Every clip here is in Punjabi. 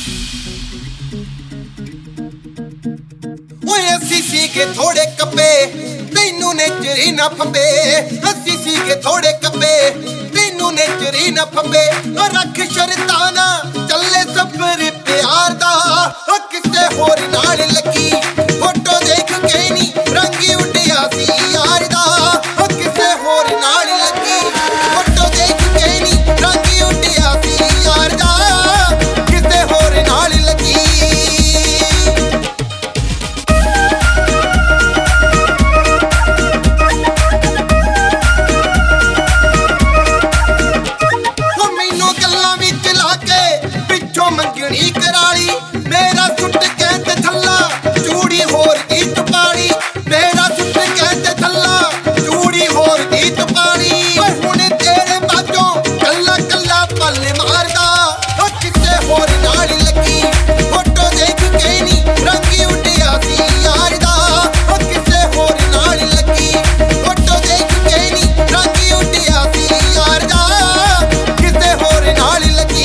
ਅਸੀਂ ਸੀਗੇ ਥੋੜੇ ਕੱਪੇ ਤੈਨੂੰ ਨੇਚਰੀ ਨਾ ਫੰਬੇ ਅਸੀਂ ਸੀਗੇ ਥੋੜੇ ਕੱਪੇ ਤੈਨੂੰ ਨੇਚਰੀ ਨਾ ਫੰਬੇ ਰੱਖ ਸ਼ਰਤਾਂ ਨਾ ਚੱਲੇ ਸਫ਼ਰ ਪਿਆਰ ਦਾ ਕਿਸੇ ਹੋਰ ਨਾਲ ਲੱਗੀ ਫੋਟੋ ਦੇਖ ਕੇ ਨੀ ਰੰਗੀ ਉੱਡਿਆ ਸੀ ਯਾਰ ਦਾ ਕਿਸੇ ਹੋਰ ਨਾਲ ਲੱਗੀ ਫੋਟੋ ਦੇਖ ਕੇ ਨੀ ਰੰਗੀ ਉੱਡਿਆ ਸੀ ਯਾਰ ਦਾ ਕਿਸੇ ਹੋਰ ਨਾਲ ਲੱਗੀ ਮੰਗਣੀ ਕਰਾਲੀ ਮੇਰਾ ਸੁੱਟ ਕਹਿੰਦੇ ਥੱਲਾ ਚੂੜੀ ਹੋਰ ਦੀ ਟਪਾਲੀ ਮੇਰਾ ਸੁੱਟ ਕਹਿੰਦੇ ਥੱਲਾ ਚੂੜੀ ਹੋਰ ਦੀ ਟਪਾਲੀ ਹੁਣ ਤੇਰੇ ਬਾਝੋਂ ਕੱਲਾ ਕੱਲਾ ਪਲ ਮਾਰਦਾ ਕਿਸੇ ਹੋਰ ਨਾਲ ਲੱਗੀ ਫੋਟੋ ਦੇਖ ਕੇ ਨੀ ਰੰਗੀ ਉੱਡਿਆ ਸੀ ਯਾਰ ਦਾ ਕਿਸੇ ਹੋਰ ਨਾਲ ਲੱਗੀ ਫੋਟੋ ਦੇਖ ਕੇ ਨੀ ਰੰਗੀ ਉੱਡਿਆ ਸੀ ਯਾਰ ਦਾ ਕਿਸੇ ਹੋਰ ਨਾਲ ਲੱਗੀ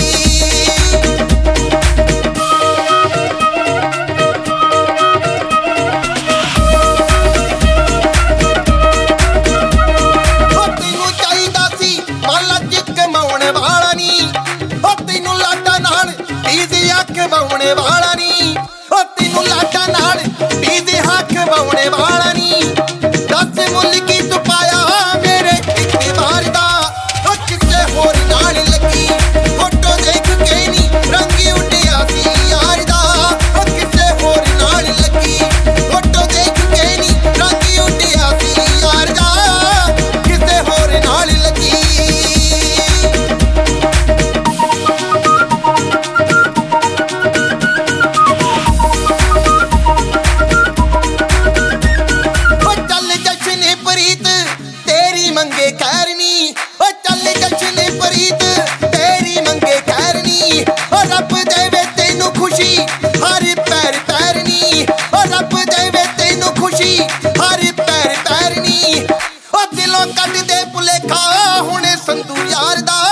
ਬਾਉਣੇ ਵਾਲਾ ਨੀ ਤੈਨੂੰ ਲਾਡਾ ਨਾਲ ਡੀਜ਼ੇ ਹੱਕ ਬਾਉਣੇ ਵਾਲਾ ਨੀ ਦੱਸ ਮੁੱਲ ਕੀ ਤੂੰ ਪਾਇਆ ਮੇਰੇ ਇੱਕ ਵਾਰ ਦਾ ਕਿਸੇ ਹੋਰ ਨਾਲ ਲੱਗੀ ਫੋਟੋ ਦੇਖ ਕੇ ਨੀ ਰੰਗੀ ਉੱਡਿਆ ਸੀ ਯਾਰ ਦਾ ਕਿਸੇ ਹੋਰ ਨਾਲ ਲੱਗੀ ਫੋਟੋ ਦੇਖ ਕੇ ਨੀ ਰੰਗੀ ਉੱਡਿਆ ਸੀ ਯਾਰ ਦਾ ਕਿਸੇ ਹੋਰ ਨਾਲ ਲੱਗੀ ਮੰਗੇ ਕਰਨੀ ਚੱਲ ਜਸ਼ਨ ਪ੍ਰੀਤ ਤੇਰੀ ਮੰਗੇ ਕਰਨੀ ਰੱਬ ਦੇਵੇ ਤੈਨੂੰ ਖੁਸ਼ੀ ਹਰ ਪੈਰ ਪੈਰਨੀ ਰੱਬ ਦੇਵੇ ਤੈਨੂੰ ਖੁਸ਼ੀ ਹਰ ਪੈਰ ਪੈਰਨੀ ਦਿਲੋਂ ਕੱਢ ਦੇ ਭੁਲੇਖਾ ਹੁਣ ਸੰਧੂ ਯਾਰ ਦਾ